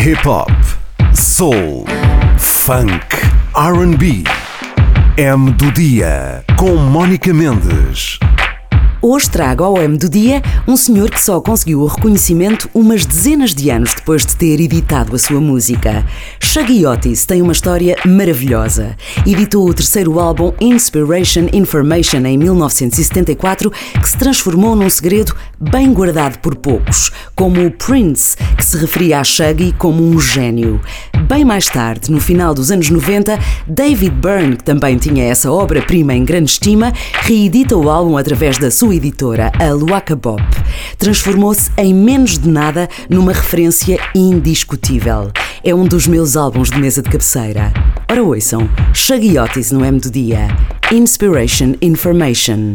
Hip-hop, soul, funk, R&B. M do Dia, com Mónica Mendes. Hoje trago ao M do Dia um senhor que só conseguiu o reconhecimento umas dezenas de anos depois de ter editado a sua música. Shuggie Otis tem uma história maravilhosa. Editou o terceiro álbum Inspiration Information em 1974, que se transformou num segredo bem guardado por poucos, como o Prince, que se referia a Shuggie como um gênio. Bem mais tarde, no final dos anos 90, David Byrne, que também tinha essa obra-prima em grande estima, reedita o álbum através da sua editora, a Luaka Bop. Transformou-se em menos de nada numa referência indiscutível. É um dos meus álbuns de mesa de cabeceira. Ora ouçam, Shuggie Otis no M do Dia, Inspiration Information.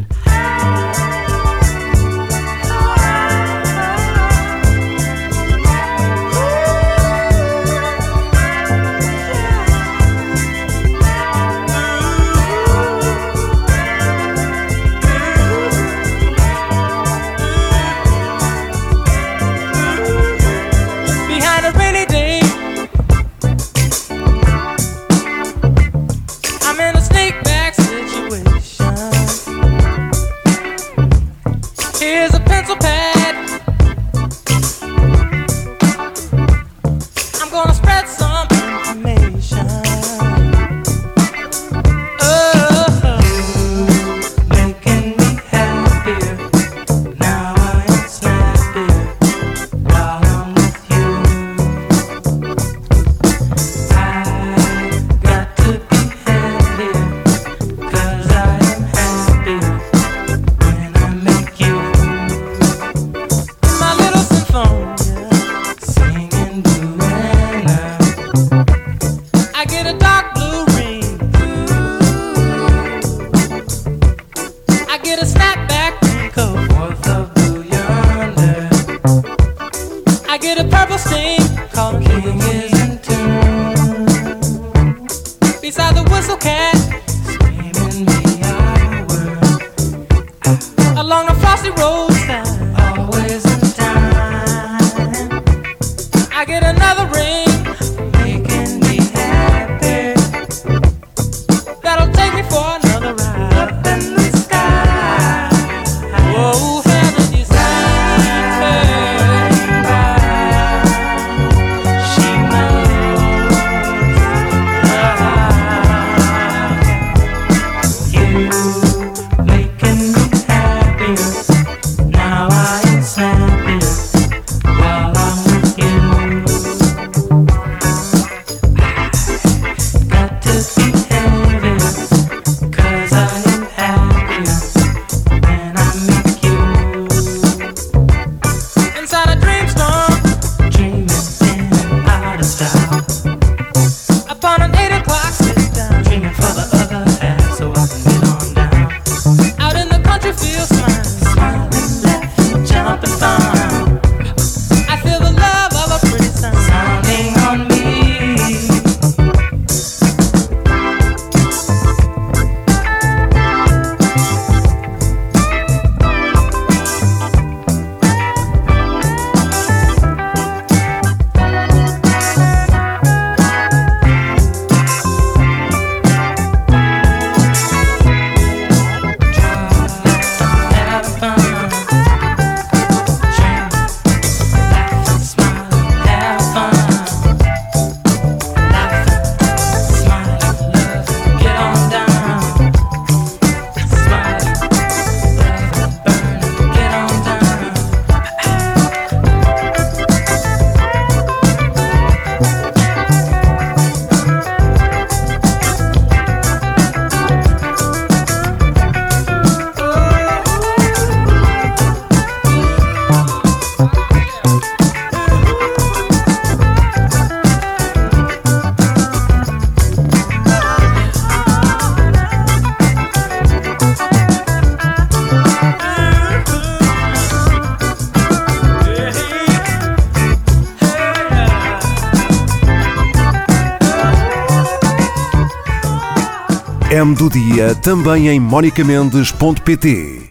M do Dia também em monicamendes.pt.